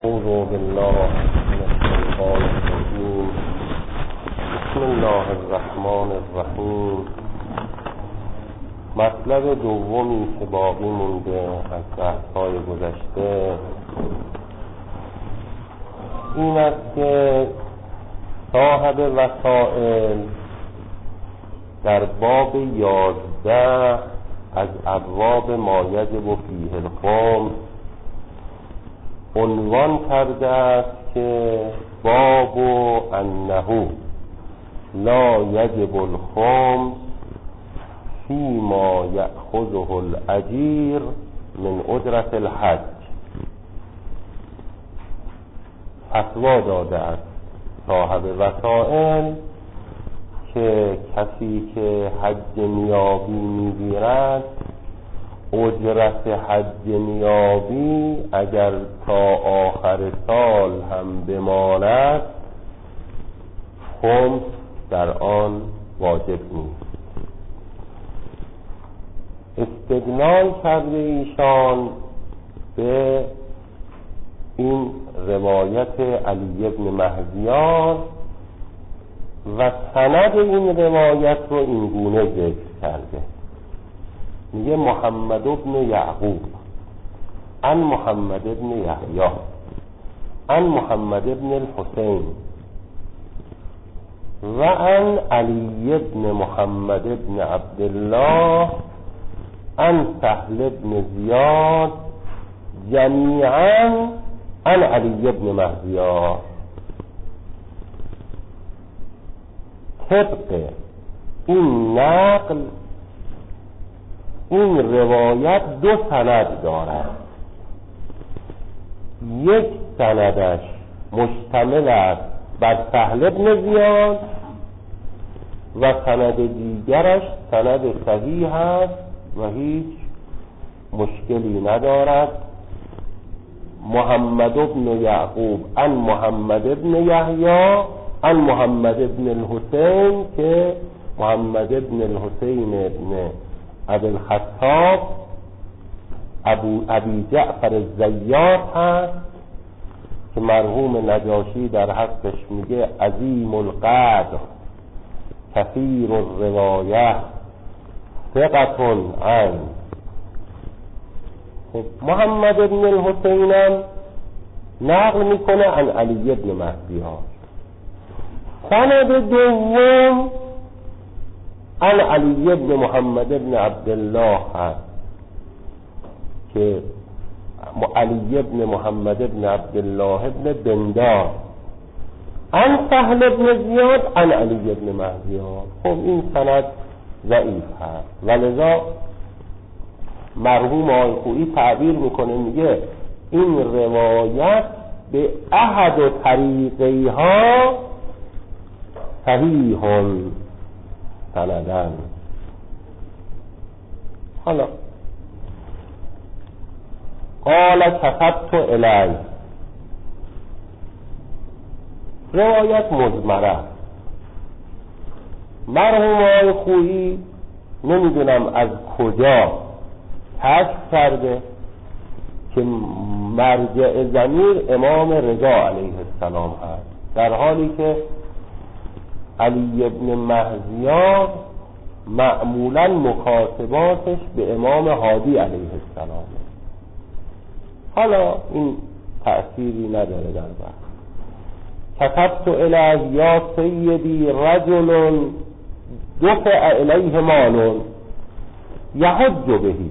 اعوذ بالله من الشیطان الرجیم. بسم الله الرحمن الرحیم. مطلب دومی که باقی مونده از بحث‌های گذشته این است که صاحب وسائل در باب 11 از ابواب ما یجب فیه الخمس عنوان کرده است که باب انه لا یجب الخمس فیما یأخذه الاجیر من اجرت الحج. فتوا داده است صاحب وسائل که کسی که حج نیابی میگیرد اجرت حج نیابی اگر تا آخر سال هم بماند خمس در آن واجب نیست. استدلال کرده ایشان به این روایت علی بن مهدیان و سند این روایت رو این گونه ذکر کرده. میگه محمد بن یعقوب عن محمد بن یحیی عن محمد بن الحسین و عن علی بن محمد بن عبدالله عن سهل بن زیاد جمیعا عن علی بن مهدیان. طبق این نقل این روایت دو سند دارد. یک سندش مشتمل است بر سهل بن زیاد و سند دیگرش سند صحیح است و هیچ مشکلی ندارد. محمد بن یعقوب عن محمد بن یحیی عن محمد بن الحسین که محمد بن الحسین بن ابی الخطاب ابی جعفر الزیات هست که مرحوم نجاشی در حقش میگه عظیم القدر کثیر الروایه ثقة عن. محمد بن الحسین هم نقل میکنه عن علی بن مهدیان. سند دوم عن علی بن محمد بن عبدالله هست که علی بن محمد بن عبدالله بن بندار عن سهل بن زیاد عن علی بن مهدیان. خب این سند ضعیف هست و لذا مرحوم آقای خویی تعبیر میکنه میگه این روایت به احد طریقیها صحیح سندن. حالا قال كتبت الیه روایت مضمره. مرحوم آقای خویی نمیدونم از کجا کشف کرده که مرجع ضمیر امام رضا علیه السلام هست، در حالی که علی ابن مهدیان معمولا مکاتباتش به امام هادی علیه السلام. حالا این تأثیری نداره در بحث. كتبت الیه یا سیدی رجل دفع الیه مال یحج بهی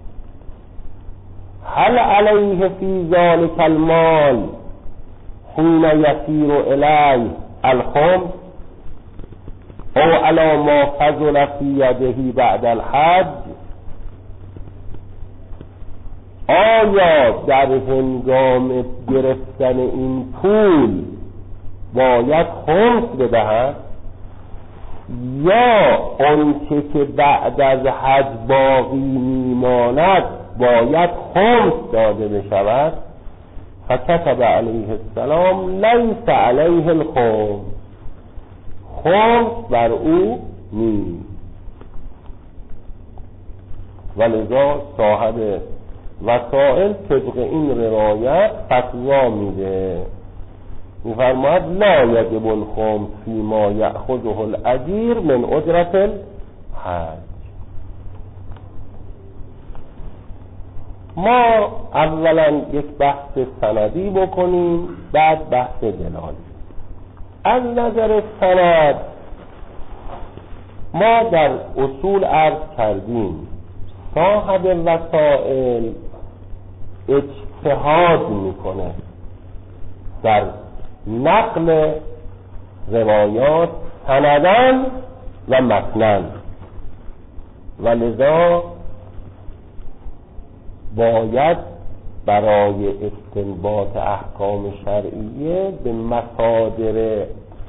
هل علیه فی ذلک المال حین یسیر الیه الخمس او علی ما فضل فی یده بعد الحج. آیا در هنگام گرفتن این پول باید خمس بدهد یا آنچه که بعد از حج باقی میماند باید خمس داده بشود؟ فکتب علیه السلام لیس علیه الخمس، خمس بر او نیست. ولذا صاحب وسائل طبق این روایت فتوا میده، میفرماید لا یجب الخمس فیما یأخذه الاجیر من اجرت الحج. ما اولا یک بحث سندی بکنیم، بعد بحث دلالی. از نظر سند ما در اصول عرض کردیم صاحب وسائل اجتهاد میکنه در نقل روایات سندن و متنن، و لذا باید برای استنباط احکام شرعیه به مصادر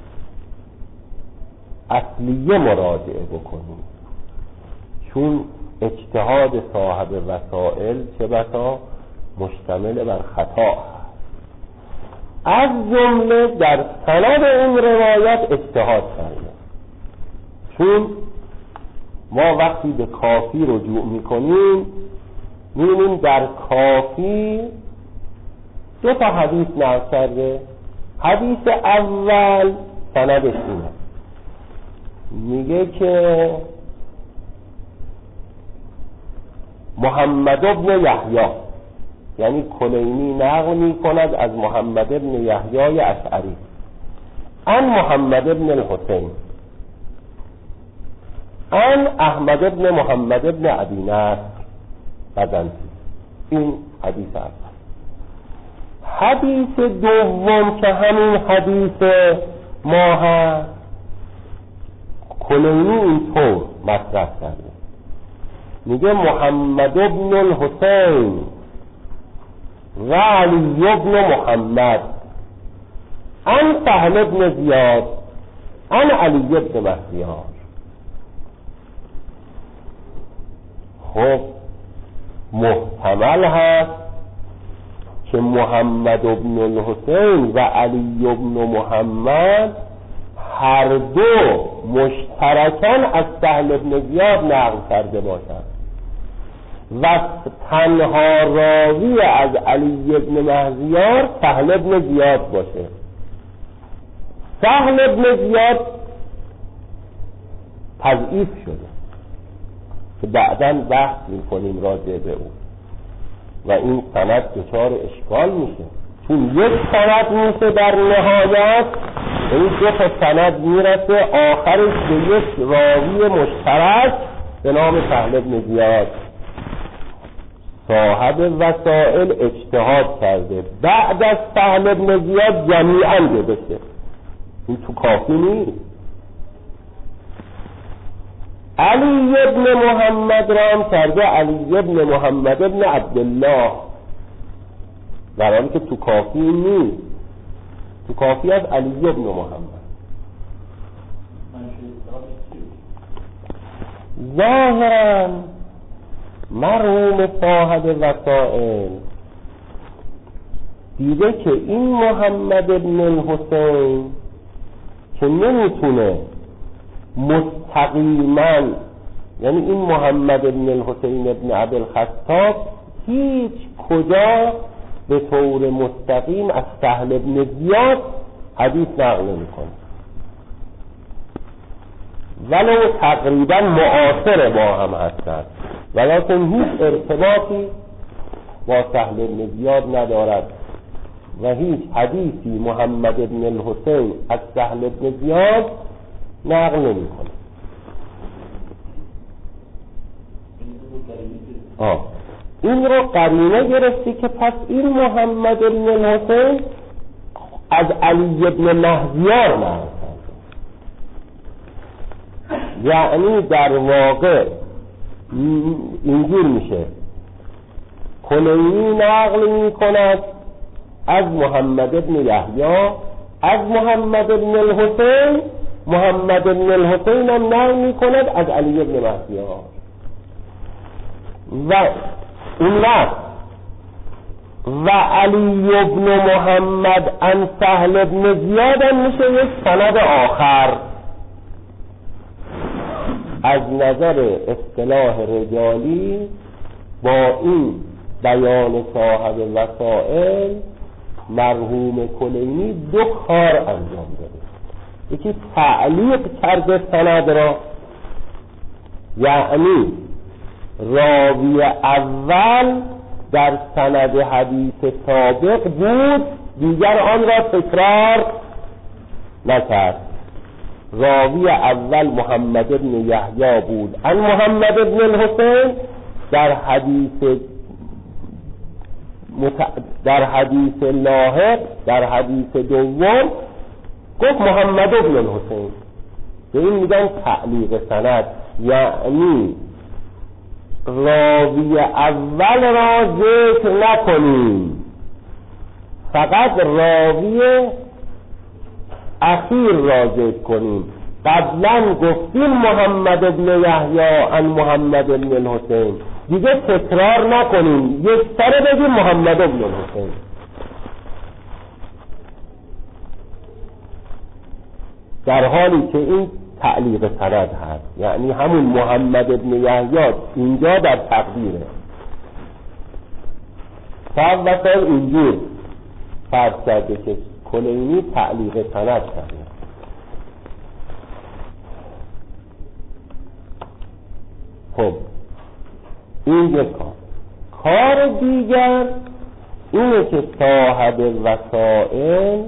اصلیه مراجعه بکنیم، چون اجتهاد صاحب وسائل چه بسا مشتمل بر خطا هست. از جمله در سند این روایت اجتهاد کرده، چون ما وقتی به کافی رجوع میکنیم می‌بینیم در کافی دو تا حدیث نقل کرده. حدیث اول سندش اینه، میگه که محمد ابن یحیی، یعنی کلینی نقل میکند از محمد ابن یحیی اشعری عن محمد ابن الحسین عن احمد ابن محمد ابن ابی نصر بزنتی. این حدیث اول. حدیث دوم که همین حدیث ما هست، کلینی اینطور مطرح کرده، میگه محمد ابن الحسین و علی ابن محمد عن سهل ابن زیاد عن علی ابن مهدیار. خب محتمل هست که محمد ابن الحسین و علی ابن محمد هر دو مشترکاً از سهل ابن زیاد نقل کرده باشند و تنها راوی از علی ابن مهدیار سهل ابن زیاد باشه. سهل ابن زیاد تضعیف شده که بعداً بحث می‌کنیم راجع به اون، و این سند دچار اشکال میشه، چون یک سند میشه در نهایت، این دو تا سند میرسه آخرش به یک راوی مشترک به نام سهل ابن زیاد. صاحب وسائل اجتهاد کرده بعد از سهل ابن زیاد جمیعاً بشه، این تو کافی نیست. علی ابن محمد را هم کرده علی ابن محمد ابن عبدالله، در حالی که تو کافی نیست، تو کافی از علی ابن محمد. ظاهراً مرحوم صاحب وسائل دیده که این محمد ابن الحسین که نمیتونه مستقیما، یعنی این محمد ابن الحسین ابن عبدالخطاب هیچ کجا به طور مستقیم از سهل ابن زیاد حدیث نقل نمی‌کنه، ولو تقریبا معاصر با هم هستند، ولیکن هیچ ارتباطی با سهل ابن زیاد ندارد و هیچ حدیثی محمد ابن الحسین از سهل ابن زیاد نقل نمی‌کنه. این رو قرینه گرفتی که پس این محمد ابن الحسین از علی ابن مهدیار نقل کرده، یعنی در واقع اینجور میشه کلینی نقل می‌کند از محمد ابن یحیی از محمد ابن الحسین، محمد ابن الحسین هم نقل می‌کند از علی ابن مهدیار، و اون وقت و علی ابن محمد عن سهل ابن زیاد هم میشه یک سند آخر. از نظر اصطلاح رجالی با این بیان صاحب وسائل مرحوم کلینی دو کار انجام داده. یکی تعلیق کرده سند را، یعنی راوی اول در سند حدیث سابق بود دیگر آن را تکرار نکرد. راوی اول محمد بن یحیی بود عن محمد بن الحسین، در حدیث لاحق در حدیث دوم گفت محمد بن الحسین. به این میگن تعلیق سند، یعنی راوی اول را ذکر نکنیم، فقط راوی اخیر را ذکر کنیم. قبلا گفتیم محمد بن یحیی عن محمد بن الحسین، دیگه تکرار نکنیم، یک سره بگیم محمد بن الحسین. در حالی که این تعلیق سند هست، یعنی همون محمد بن یحیی اینجا در تقدیره. صاحب وسائل اینجور فرض کرده که کلینی تعلیق سند کرده. خب این یک کار دیگر اینه که صاحب وسائل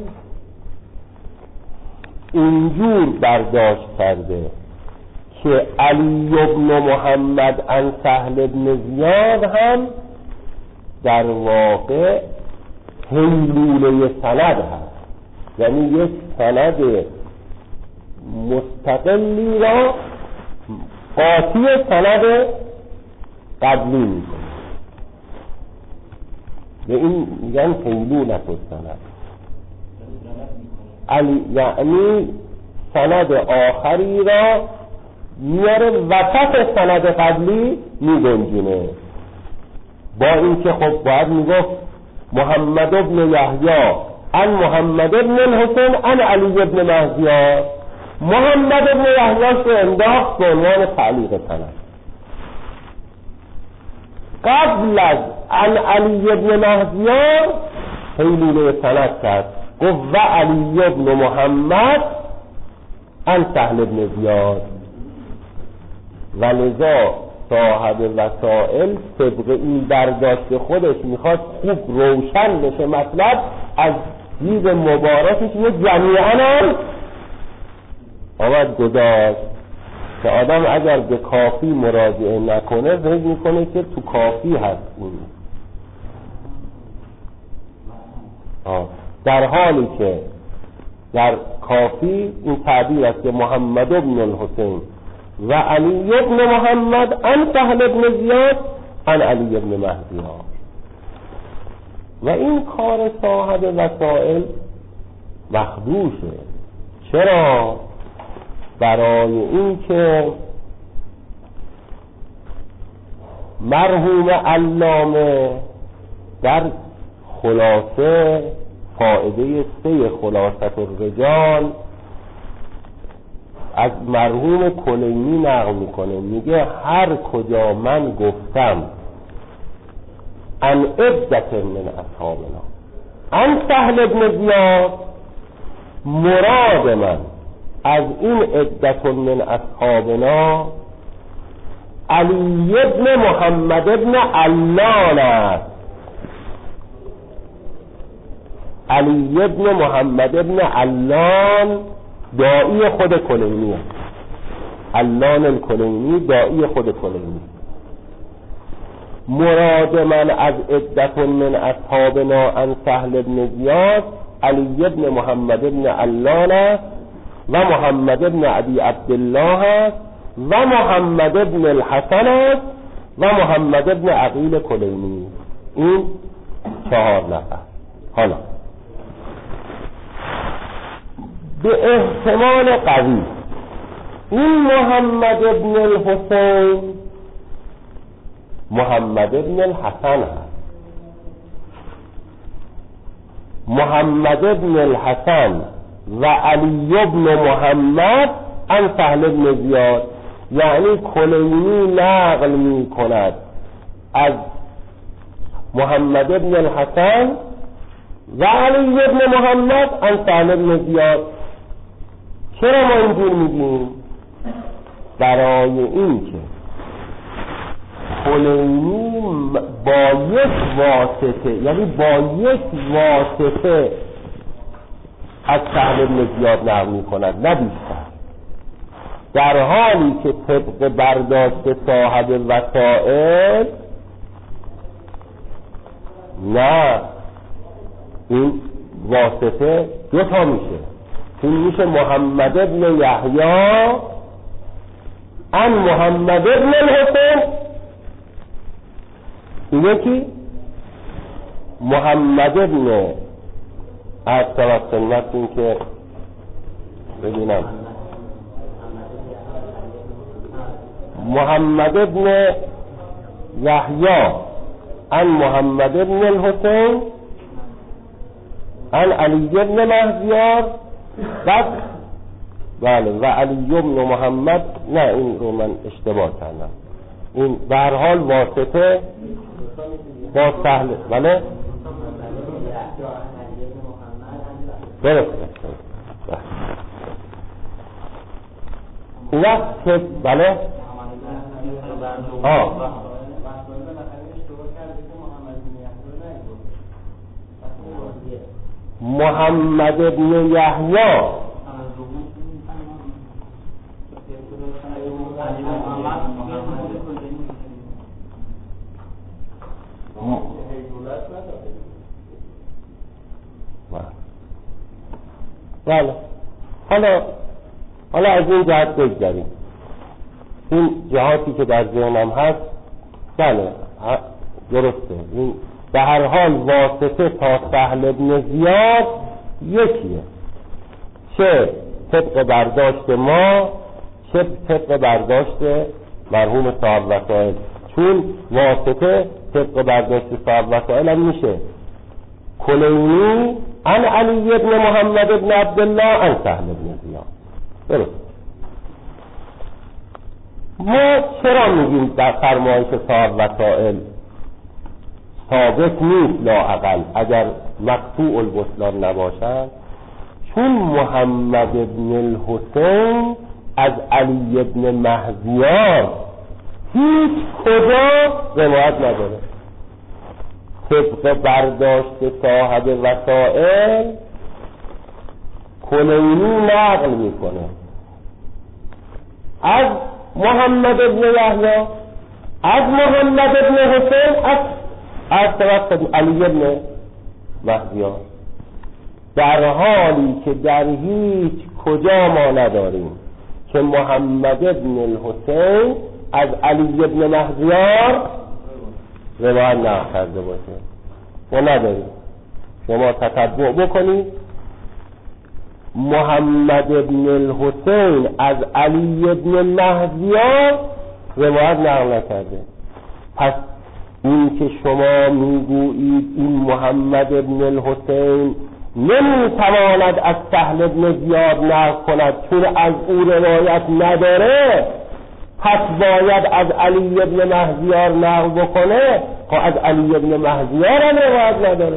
اینجور برداشت کرده که علی بن محمد عن سهل بن زیاد هم در واقع حیلوله سند هست، یعنی یک سند مستقلی را قاطی سند قبلی میکنه. به این میگن حیلوله سند. یعنی سند آخری را میاره وسط سند قبلی میگنجونه. با اینکه خب باید میگفت محمد بن یحیی عن محمد بن الحسین عن علی بن مهدی، محمد بن یحیی رو انداخت به عنوان تعلیق سند. قبل از عن علی بن مهدی حیلوله سند کرد، گفت و علی بن محمد عن سهل بن زیاد. ولذا صاحب وسائل طبق این برداشت خودش میخواد خوب روشن بشه مطلب، از دید مبارکش یه جمیعاً هم آمد گذاشت که آدم اگر به کافی مراجعه نکنه فکر میکنه که تو کافی هست این، در حالی که در کافی این تعبیر است که محمد بن الحسین و علی بن محمد عن سهل بن زیاد عن علی بن مهدی. و این کار صاحب وسائل مخدوشه. چرا؟ برای این که مرحوم علامه در خلاصه فائده 3 خلاصه الرجال از مرحوم کلینی نقل میکنه، میگه هر کجا من گفتم ان عدت من اصحابنا ان سهل بن زیاد، مراد من از این عدت من اصحابنا علی بن محمد بن علان است. علی بن محمد بن علان داعی خود کلینی، علان الکلینی داعی خود کلینی. مراد من از عدت من اصحابنا عن سهل بن زیاد علی بن محمد بن علان است و محمد بن ابی عبدالله است و محمد بن الحسن است و محمد بن عقیل کلینی. این 4 نفر. حالا به احتمال قوی این محمد بن الحسین محمد بن الحسن هست. محمد بن الحسن و علی بن محمد عن سهل بن زیاد، یعنی کلینی نقل می کند از محمد ابن الحسن و علی ابن محمد عن سهل بن زیاد. چرا ما اینجور میگیم؟ برای این که کلینی با یک واسطه، یعنی با یک واسطه از سهل بن زیاد نقل میکند، نه بیشتر، در حالی که طبق برداشت صاحب وسائل نه، این واسطه دو تا میشه. این میشه محمد ابن یحیی عن محمد ابن الحسین، این یکی محمد ابن از طرف سنتون که ببینم محمد ابن یحیی عن محمد ابن الحسین عن علی ابن مهدیار، بعد بله و علی ابن محمد، نه این رو من اشتباه کردم، این به هر حال واسطه با سهل، بله درسته. اون وقت که بله محمد ابن یحیی بله. حالا از این جهت بگذاریم، این جهاتی که در ذهنم هست بله درسته. این به هر حال واسطه تا سهل بن زیاد یکیه، چه طبق برداشت ما چه طبق برداشت مرحوم صاحب وسائل، چون واسطه طبق برداشت صاحب وسائل هم میشه کلینی عن علی ابن محمد ابن عبدالله عن سهل بن زیاد. درست. ما چرا میگیم در فرمایش صاحب وسائل ثابت نیست لااقل اگر مقطوع الوصلان نباشد؟ چون محمد ابن الحسین از علی ابن مهدیار هیچ کجا روایت نداره. طبق برداشت صاحب وسائل کلینی نقل میکنه از محمد ابن یحیی، از محمد ابن حسین، از طرف علی ابن مهدیار، در حالی که در هیچ کجا ما نداریم که محمد ابن الحسین از علی ابن مهدیار روایت نقل کرده باشه. ما نداریم. شما تتبع بکنید محمد ابن الحسین از علی ابن مهدیار روایت نقل نکرده. پس این که شما میگویید این محمد ابن الحسین نمیتواند از سهل ابن زیاد نقل کند چون از او روایت نداره، پس باید از علی ابن مهدیار نقل بکنه. خب از علی ابن مهدیار هم روایت نداره.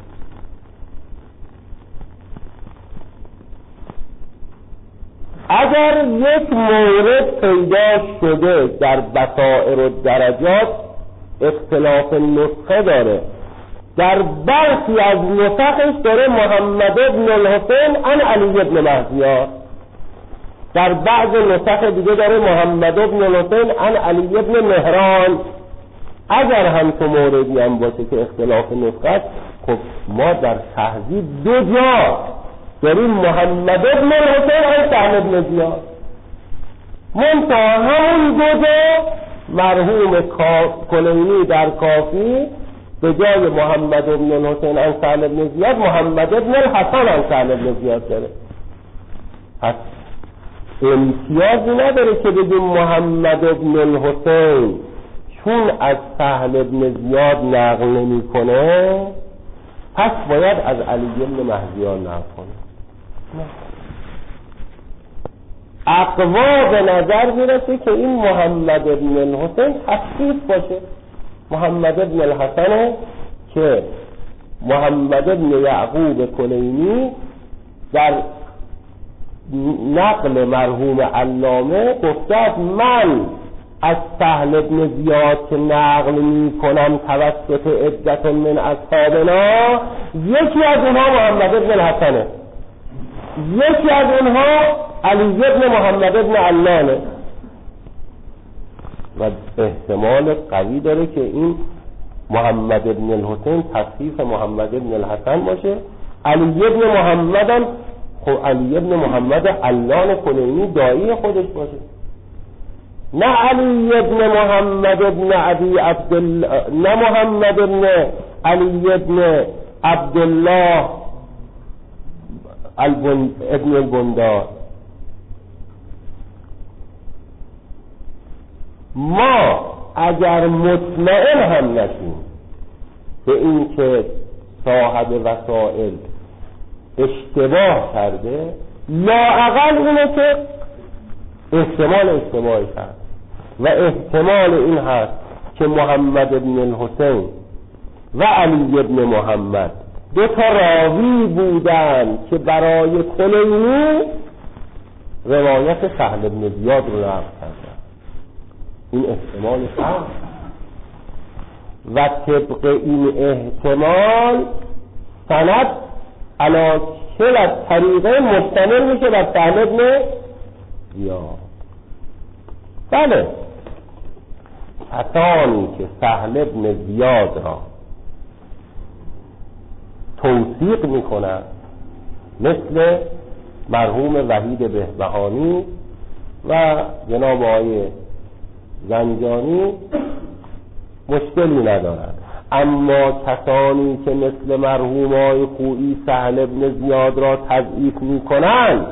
اگر یک مورد پیدا شده در بصائر و درجات اختلاف نسخه داره، در برخی از نسخش داره محمد ابن الحسین عن علی ابن مهدیار، در بعض نسخ دیگه داره محمد ابن الحسین عن علی ابن مهران. اگر هم تو موردی هم باشه که اختلاف نسخه است، خب ما در تهذیب دو جا داریم محمد ابن الحسین عن سهل ابن زیاد، منتها همون دو جا مرحوم کلینی در کافی به جای محمد ابن الحسین عن سهل ابن زیاد محمد ابن الحسن عن سهل ابن زیاد داره. پس امتیازی نداره که بگیم محمد ابن الحسین چون از سهل ابن زیاد نقل نمی کنه پس باید از علی ابن مهدیار نقل کنه. اقوا به نظر میرسه که این محمد ابن الحسین تخصیص باشه، محمد ابن الحسن که محمد بن یعقوب کلینی در نقل مرحوم علامه گفته من از سهل بن زیاد که نقل می کنم توسط عدت من اصحابنا، یکی از اونها محمد بن الحسنه، یکی از اونها علی بن محمد بن علانه و احتمال قوی داره که این محمد بن الحسین تصحیف محمد بن الحسن باشه. علی بن محمد هم خب علی بن محمد علان کلینی دایی خودش باشه، نه علی بن محمد بن ابی عبدالله، نه محمد بن علی بن عبدالله ابن البندار. ما اگر مطمئن هم نشیم به این که صاحب وسائل اشتباه کرده، لااقل اینه که احتمال اشتباهی کرد و احتمال این هست که محمد بن الحسین و علی بن محمد دو تا راوی بودن که برای کلینی روایت سهل بن زیاد رو نقل کردن. این احتمال هست و طبق این احتمال سند علی کل طریقه مشتمل میشه بر سهل بن زیاد. بله، کسانی که سهل بن زیاد را توثیق میکنند مثل مرحوم وحید بهبهانی و جناب آقای زنجانی مشکلی ندارند، اما کسانی که مثل مرحوم آقای خویی سهل بن زیاد را تضعیف میکنند،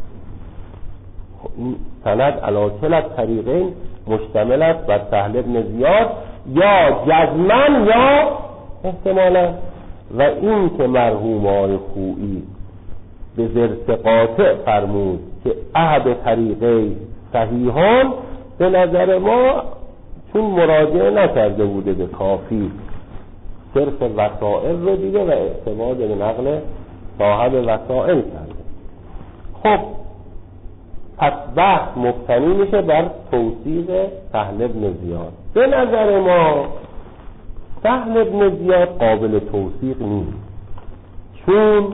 این سند علی کل طریقین مشتمل است بر سهل بن زیاد یا جزمن یا احتمالا. و این که مرحوم آقای خویی به ذرت قاطع فرمود که احد طریقه صحیحان، به نظر ما چون مراجعه نکرده بوده به کافی، صرف وسائل رو دیده و اعتماد به نقل صاحب وسائل کرده. خب پس بحث مبتنی میشه بر توثیق سهل بن زیاد. به نظر ما سهل بن زیاد قابل توثیق نیست، چون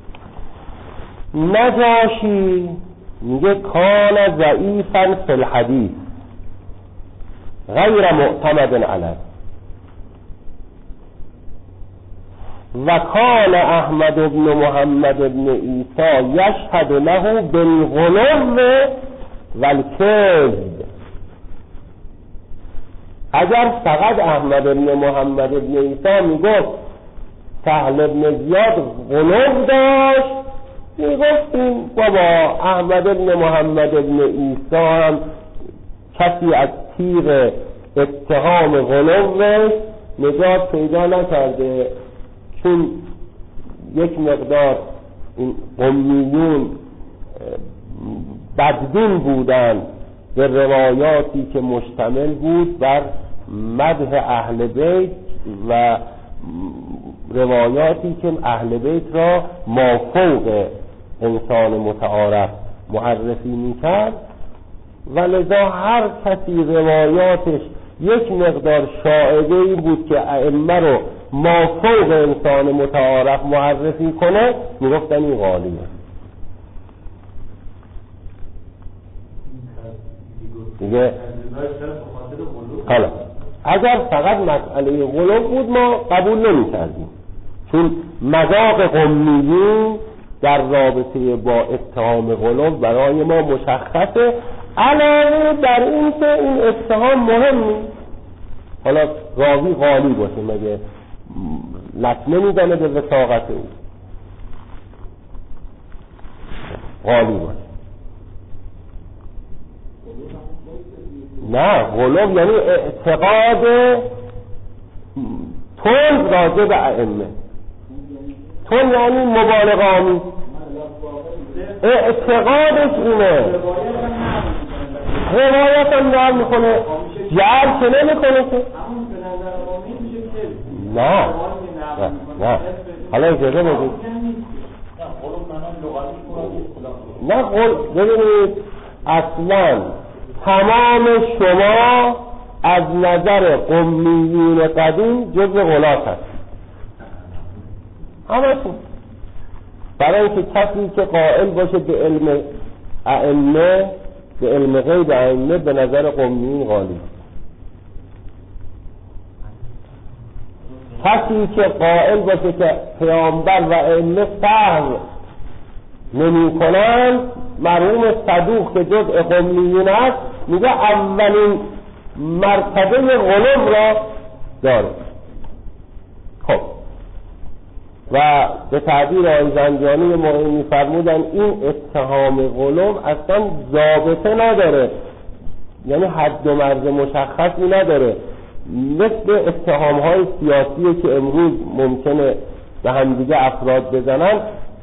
نجاشی میگه کان ضعیفا فی الحدیث غیر معتمد علیه و کان احمد بن محمد بن عیسی یشهد له بالغلو والکذب. اگر فقط احمد بن محمد بن عیسی میگفت سهل بن زیاد غلو داشت، میگفتیم بابا احمد بن محمد بن عیسی هم کسی از تیغ اتهام غلوش نجات پیدا نکرده، چون یک مقدار این قمیون بدبین بودن به روایاتی که مشتمل بود بر مدح اهل بیت و روایاتی که اهل بیت را مافوق انسان متعارف معرفی میکرد و لذا هر کسی روایاتش یک مقدار شائعه‌ای بود که ائمه رو مافوق انسان متعارف معرفی کنه، میگفتن این غالیه. دیگه حالا اگر فقط مسئله غلو بود ما قبول نمی کردیم، چون مذاق قمیون در رابطه با اتهام غلو برای ما مشخصه، علاوه بر این که این اتهام مهم نیست. حالا راوی غالی باشه، مگه لطمه میزنه به وثاقت او؟ غالی باشه. نه، غلو یعنی اعتقاد تند راجع به ائمه. تند یعنی مبالغه آمیز، اعتقادش اینه، روایت هم نقل میکنه، جعل که نمیکنه که نه نه حالا اجازه بدید. نه ببینید اصلا تمام شما از نظر قمیون قدیم جزء غلاط هست، همشون. برای اینکه کسی که قائل باشه به علم ائمه، به علم غیب ائمه، به نظر قمیون غالی. کسی که قائل باشه که پیامبر و ائمه فهم نمی کنند، مرحوم صدوق که جزء قمیون است، میگه اولین مرتبه غلو را داره. خب و به تعبیر آقای زنجانی موقعی میفرمودن این اتهام غلو اصلا ضابطه نداره، یعنی حد و مرز مشخصی نداره، مثل اتهام های سیاسی که امروز ممکنه به همدیگه افراد بزنن.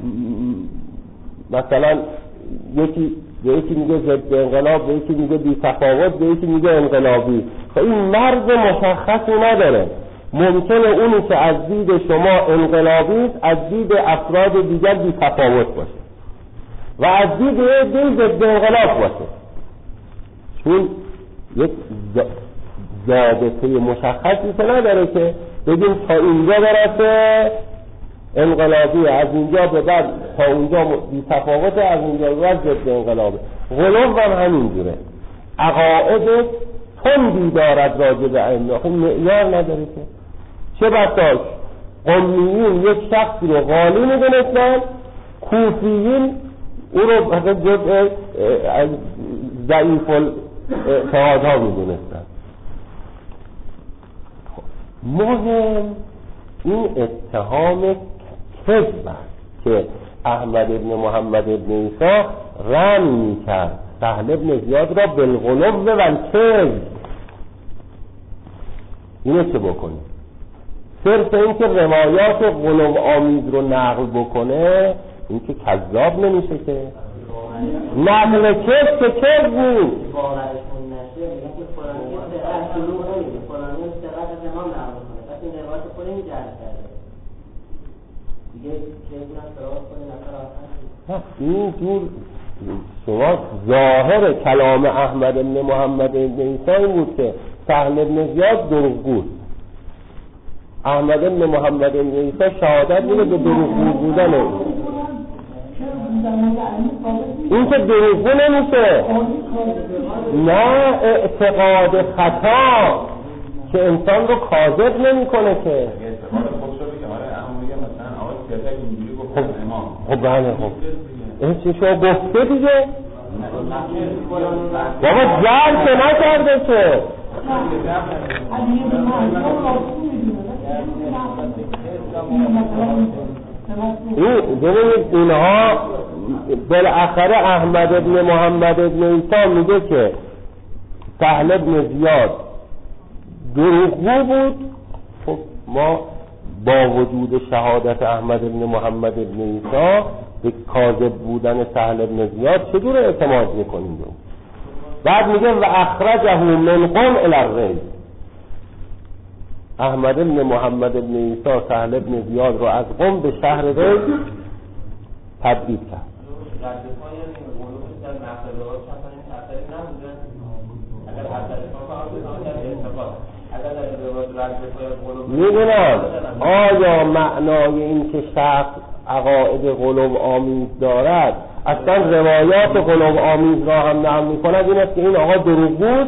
مثلا یکی میگه ضد انقلاب، به یکی میگه بی تفاوت، به یکی میگه انقلابی. خب این مرز مشخصی نداره. ممکنه اونی که از دید شما انقلابی است از دید افراد دیگر بی تفاوت باشه و از دید ضد انقلاب باشه، چون یک ضابطه مشخصی که نداره که بگیم تا اینجا برسه انقلابی، از اینجا به بعد تا اونجا بی تفاوت، از اینجا به بعد ضد انقلابه. غلو هم همینجوره، عقاید تندی دارد راجع به ائمه، خب معیار نداره که. چه بساش قمیون یک شخصی رو غالی میدونستن، کوفیین او رو جزء ضعیف الاعتقادها میدونستن. مهم این اتهام کذب است که احمد ابن محمد ابن عیسی رمی میکرد سهل ابن زیاد را بالغلو و الکذب. اینه چه بکنی؟ صرف این که روایات غلو آمیز رو نقل بکنه این که کذاب نمیشه که. نقل کذب که کذب نیست. این جور شما ظاهر کلام احمد بن محمد بن عیسی این بود که سهل بن زیاد دروغگوست. احمد بن محمد بن عیسی شهادت میده به دروغگو بودن این که دروغگو نمیشه، نه اعتقاد خطا که انسان رو کاذب نمیکنه که. خب بله، خب این چی شما گفته دیگه بابا جل که نکرده که. ببینید اینها بالاخره احمد ابن محمد ابن عیسی میگه که سهل ابن زیاد دروغگو بود. خب ما با وجود شهادت احمد ابن محمد ابن عیسی به کاذب بودن سهل ابن زیاد چجور اعتماد میکنیم؟ بعد میگه و اخرجه من قم الی الري، احمد ابن محمد ابن عیسی سهل ابن زیاد رو از قم به شهر ری تبعید کرد. میدونم آیا معنای این که شخص عقاید غلو آمیز دارد اصلا روایات غلو آمیز را هم نقل می‌کند این است که این آقا دروغ بود؟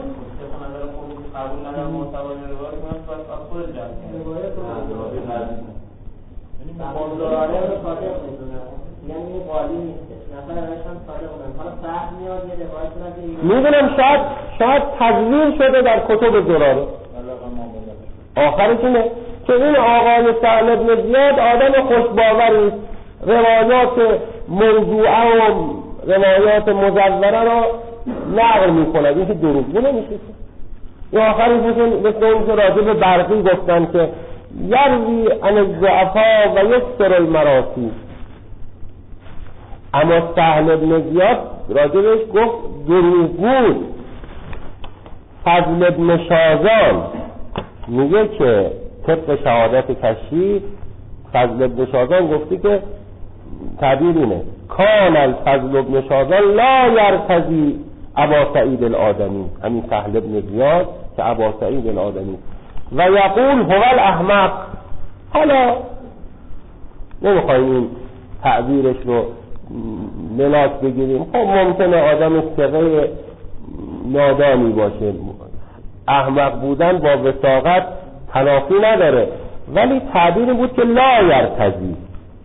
میدونم شاید تزویر شده در کتب زراره. آخرش اینه که این آقای سهل ابن زیاد آدم خوشباوری است، روایات موضوعه و روایات مزوره را نقل می‌کند، این که دروغگو نمیشه. این آخرش مثل اون که راجع به برقی گفتن که یروی عن الضعفاء و یکسر المراسی، اما سهل ابن زیاد راجع بهش گفت دروغگو. فضل ابن شازان میگه که طبق شهادت کشی فضل ابن شازان گفتی که تعبیر اینه کان الفضل ابن شازان لا یرتضی ابا سعید الآدمی، همین سهل ابن زیاد که ابا سعید الآدمی، و یقول هو الاحمق. حالا نمیخوایم این تعبیرش رو ملاک بگیریم، خب ممکنه آدم ثقه نادانی باشه، احمق بودن با وثاقت تنافی نداره، ولی تعبیری بود که لا یرتضی.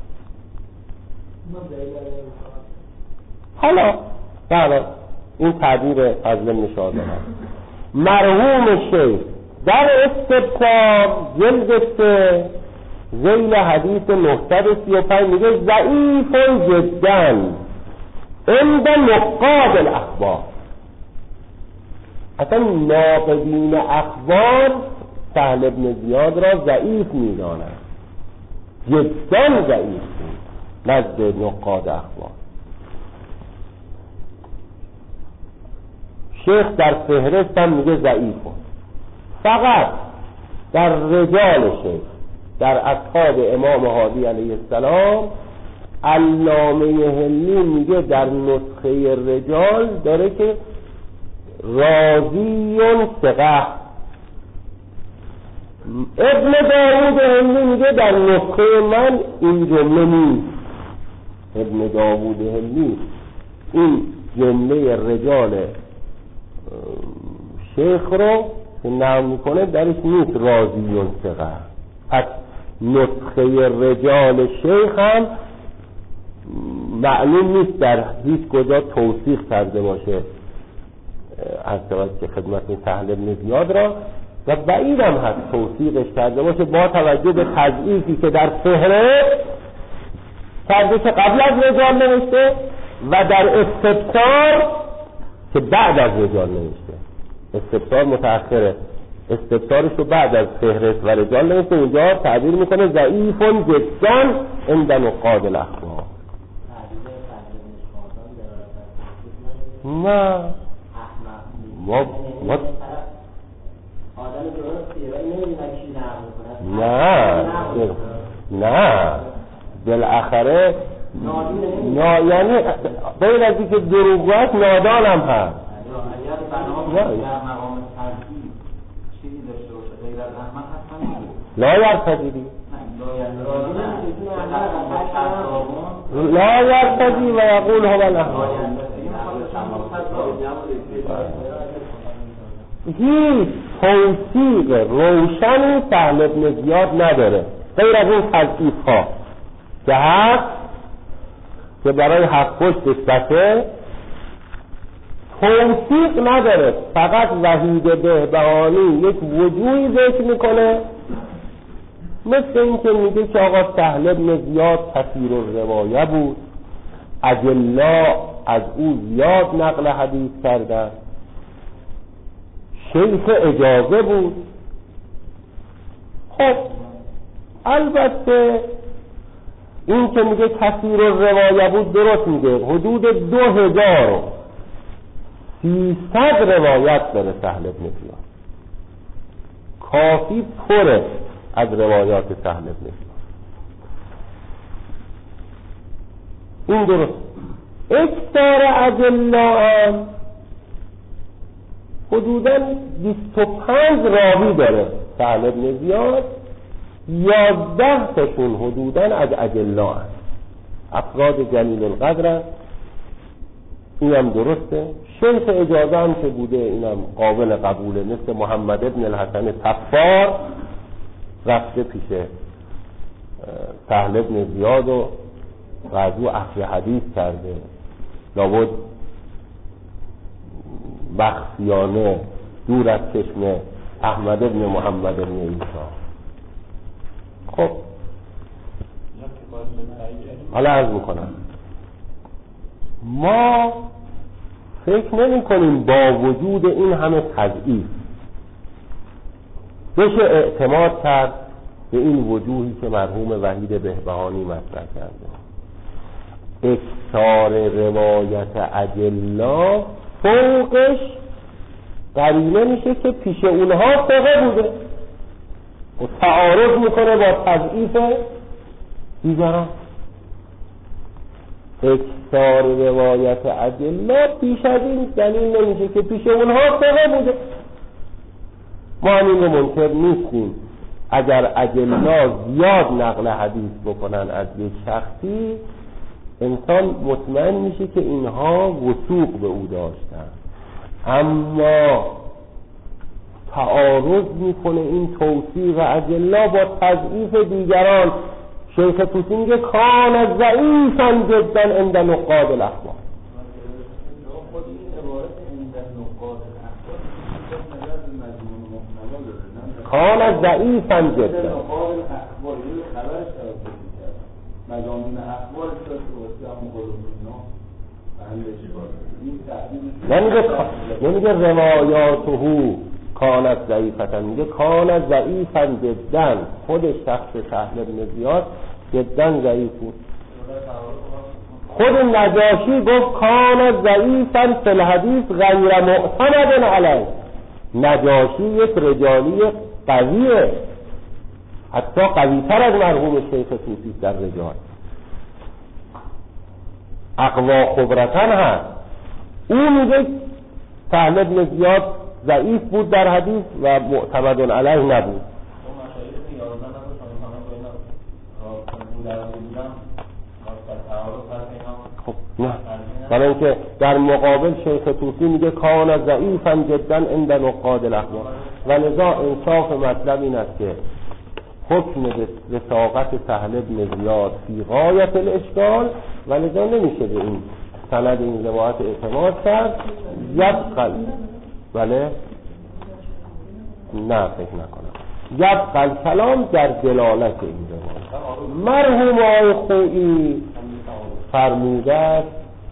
حالا بله این تعبیر فضل بن شازان است. مرحوم شیخ در استبصار جلد 3 ذیل حدیث 935 میگه ضعیف جدا عند نقاد الاخبار. اصلا ناقدین اخبار سهل بن زیاد را ضعیف میدانند، جدا ضعیف نزد نقاد اخبار. شیخ در فهرست هم میگه ضعیف، فقط در رجال شیخ در اصحاب امام هادی علیه السلام علامه هلی میگه در نسخه رجال داره که راضیون ثقه. ابن داوود هلی میگه در نسخه من این جمله نیست. ابن داوود هلی این جمله رجال شیخ رو که نقل میکنه درش نیست راضیون ثقه. پس نسخه رجال شیخ هم معلوم نیست در هیچ کجا توثیق کرده باشه از که خدمت سهل بن زیاد را، و بعید هم هست توثیقش کرده باشه با توجه به تضعیفی که در فهرست کرده که قبل از رجال نوشته و در استبصار که بعد از رجال نوشته. استبصار متأخره، استبصارش رو بعد از فهرست و رجال نوشته. اونجا تعبیر میکنه ضعیفون جدا عند نقاد الاخبار. نه نه بالاخره یعنی غیر از اینکه دروغ است نادان هم هست. لا یرتضی لا یرتضی و یقول هو الاحمق. هیچ توثیق روشنی سهل بن زیاد نداره غیر از این تضعیف ها که هست که برای حق پشتش بسه. توثیق نداره، فقط وحید بهبهانی یک وجوهی ذکر میکنه، مثل این که میگه که آقا سهل بن زیاد کثیر الروایه بود، اجلا از او زیاد نقل حدیث کردن، شیخ اجازه بود. خب البته این که میگه کثیر الروایه بود درست میگه، حدود 2300 روایت داره سهل بن زیاد، کافی پره از روایات سهل بن زیاد. این درست. اکثار اجلا حدوداً 25 راوی داره سهل بن زیاد، 11 تاشون حدوداً از اجلا هست، افراد جلیل القدر هست. اینم درسته. شیخ اجازه هم که بوده اینم قابل قبوله، مثل محمد ابن الحسن صفار رفته پیش سهل بن زیاد و از او اهل حدیث کرده، لابد بخشیانه دور از چشم احمد ابن محمد ابن عیسی. خب حالا عرض میکنم ما فکر نمی کنیم با وجود این همه تضعیف بشه اعتماد کرد به این وجوهی که مرحوم وحید بهبهانی مطرح کرده. اکثار روایت اجلا فوقش قرینه میشه که پیش اونها ثقه بوده و تعارض میکنه با تضعیف دیگران. اکثار روایت ادله پیش از این دلیل نمیشه که پیش اونها ثقه بوده. ما همین رو منکر نیستیم. اگر ادله زیاد نقل حدیث بکنن از یک شخصی، انسان مطمئن میشه که اینها وثوق به او داشتن، اما تعارض میکنه این توصیف ادله با تضعیف دیگران. شیخ طوسی میگه کان ضعیفا جدا عند نقاد الاخبار. خود این عبارت عند نقاد الاخبار کان ضعیفا جدا مضامین اخبار نمیگه روایاته کانت ضعیفتن، میگه کان ضعیفا جدا. خود شخص سهل بن زیاد جدا ضعیف بود. خود نجاشی گفت کان ضعیفا فی الحدیث غیر معتمد علیه. نجاشی یک رجالی قویه، حتی قوی‌تر از مرحوم شیخ طوسی در رجال، اقوا خبرتن هست. او میگه سهل بن زیاد ضعیف بود در حدیث و معتمد علیه نبود. خب نه، برای اینکه در مقابل شیخ طوسی میگه کان ضعیفا جدا عند نقاد الاخبار. و لذا انصاف مطلب این است که حکم وثاقت سهل بن زیاد فی غایت الاشکال، و لذا نمیشه به این سند این روایت اعتماد کرد. یبقى بله نه فکر نکنم یبقى الکلام در دلالت این روایت. مرحوم آقای خویی فرموده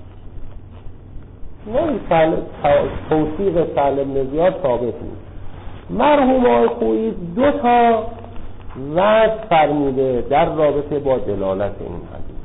نه توصیف سهل بن زیاد ثابت نیست. مرحوم آقای خویی دو تا وجه فرموده در رابطه با دلالت این حدیث.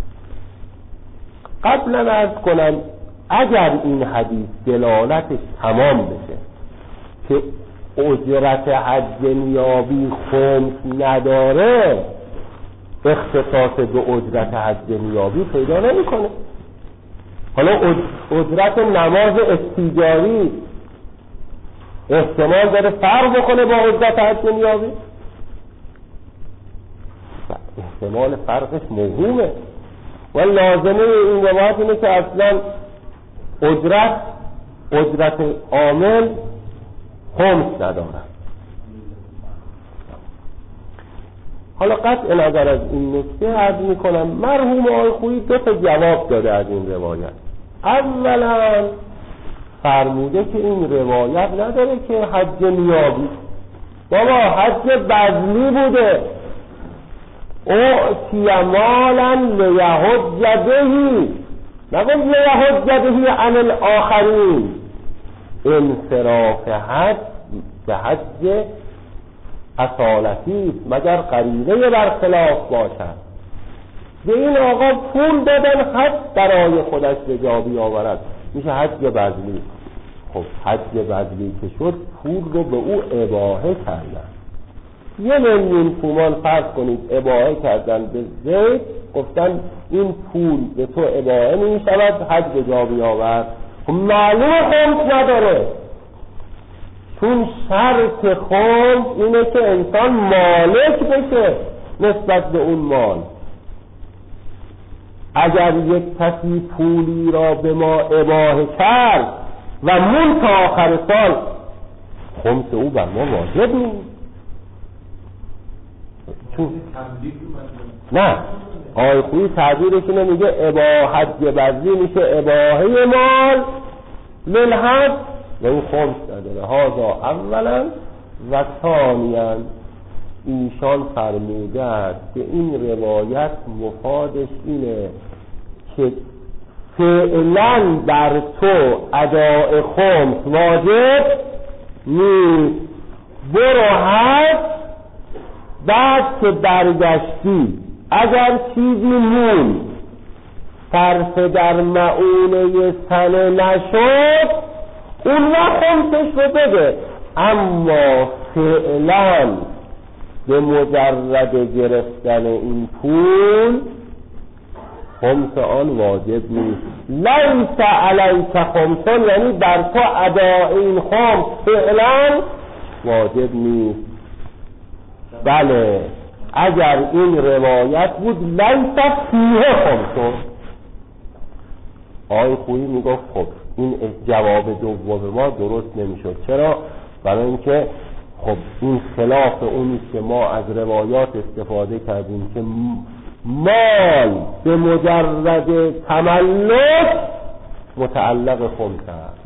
قبلا عرض کنم اگر این حدیث دلالتش تمام بشه که اجرت حج نیابی خمس نداره، اختصاص به اجرت حج نیابی پیدا نمیکنه. حالا اجرت نماز استیجاری احتمال داره فرق بکنه با اجرت حج نیابی؟ احتمال فرقش موهومه. و لازمه این روایت اینه که اصلا اجرت عامل خمس نداره. حالا قطع نظر از این نکته عرض میکنم مرحوم آقای خویی دو تا جواب داده از این روایت. اولا فرموده که این روایت نداره که حج نیابی، بابا حج بذلی بوده. اعطی مالا لیحج بهی، نگم لیحج بهی عن الاخرین. انصراف حج به حج اصالتی مگر قرینه برخلاف باشد. به این آقا پول دادن حج برای خودش به جا بیاورد، میشه حج بذلی. خب حج بذلی که شد پول رو به او اباحه کردن. 1,000,000 تومان فرض کنید اباحه کردن به زید، گفتن این پول به تو اباحه می شود حج به جا بیاورد. خب معلوم خمس نداره، چون شرط خمس اینه که انسان مالک بشه نسبت به اون مال. اگر یک کسی پولی را به ما اباحه کرد و مون تا آخر سال، خمس او بر ما واجب نیست. نه، آقای خویی تعبیرش اینه، میگه حج بذلی میشه اباحه مال للحج و این خمس نداره. هذا اولا. و ثانیا ایشان فرمودند که این روایت مفادش اینه که فعلا بر تو اداء خمس واجب نیست، برو حج، بعد که برگشتی اگر چیزی مون صرف در معونه سنه نشد اون وقت خمسش رو بده، اما فعلا به مجرد گرفتن این پول خمس آن واجب نیست. لیس علیک خمسون یعنی بر تو اداء این خمس فعلا واجب نیست. بله اگر این روایت بود لیس فیه خمسون، آقای خویی میگفت خب این جواب دوم ما درست نمیشد. چرا؟ برای اینکه خب این خلاف اونی که ما از روایات استفاده کردیم که مال به مجرد تملک متعلق خمس است.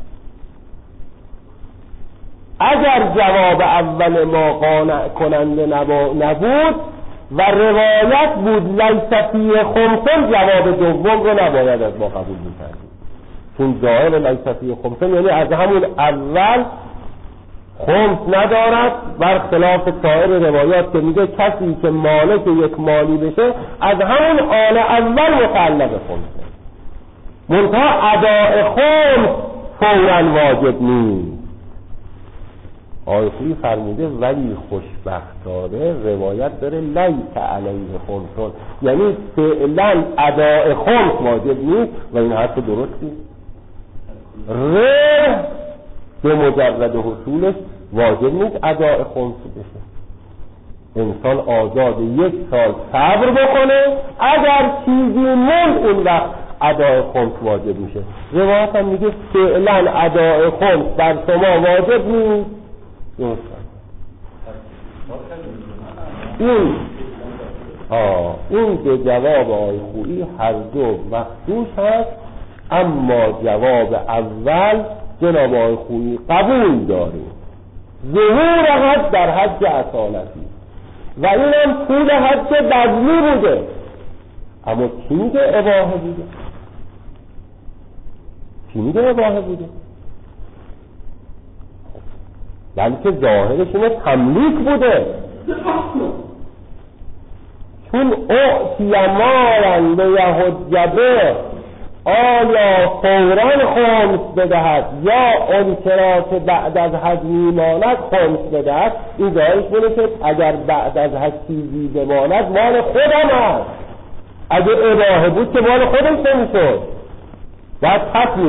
اگر جواب اول ما قانع کننده نبود و روایت بود لیس فیه خمسون، جواب دوم رو نباید از ما قبول می‌کردیم، چون ظاهر لیس فیه خمسون یعنی از همون اول خمس ندارد، برخلاف سایر روایات که میگه کسی که مالک یک مالی بشه از همون آن اول متعلق خمسه، منتها اداء خمس فوراً واجب نیست. آیخویی فرموده ولی خوشبختانه روایت داره لیس علیه خمسون، یعنی فعلا اداء خمس واجب نیست و این حرف درستی به مجرد حصولش واجب نیست اداء خمس بشه. انسان آزاد 1 سال صبر بکنه، اگر چیزی موند اون وقت اداء خمس واجب میشه. روایت هم میگه فعلا اداء خمس بر شما واجب نیست. این به جواب آقای خویی هر دو مخصوص هست، اما جواب اول جناب آقای خویی قبول داریم، ظهور حج در حج اصالتی و اینم پول حج بذلی بوده، اما کی میگه اباحه بوده؟ کی میگه اباحه بوده؟ بلکه ظاهرش اینه تملیک بوده، چون اعطی مالا لیحج، آیا فوراً خمس بدهد یا اون که بعد از حج میماند خمس بدهد. این ظاهرش اینه که اگر بعد از حج چیزی بماند مال خودم هست، اگه اباحه بود که مال خودش نمیشد، باید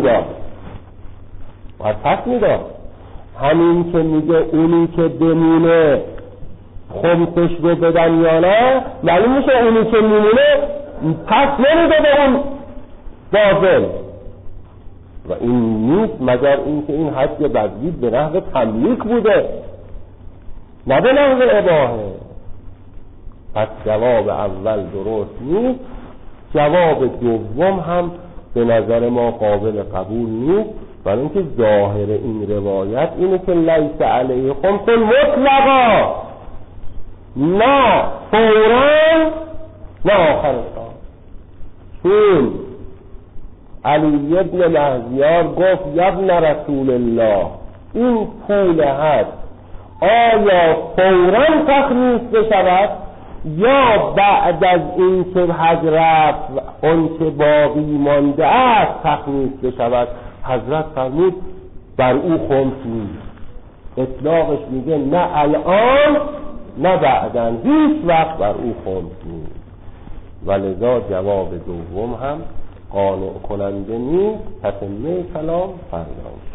پس میداد. همین که میگه اونی که بمونه خمسش رو بدن یا نه، معلوم میشه اونی که میمونه پس نمیده به اون باطل و این نیست مگر اینکه این حج بذلی به نحو تملیک بوده نه به نحو اباحه. پس جواب اول درست نیست، جواب دوم هم به نظر ما قابل قبول نیست، برای اینکه ظاهر این روایت اینه که لیس علیه خمس مطلقا، نه فوراً نه آخر کار. چون علی ابن مهدیار گفت ابن رسول الله این پول حج آیا فوراً تخمیس بشود یا بعد از این که حج رفت اون که باقی مانده است تخمیس بشود؟ حضرت فرمود بر او خمس نیست، اطلاقش میگه نه الان نه بعداً، هیچ وقت بر او خمس نیست. ولذا جواب دوم هم قانع کننده نیست. تتمه کلام فردا.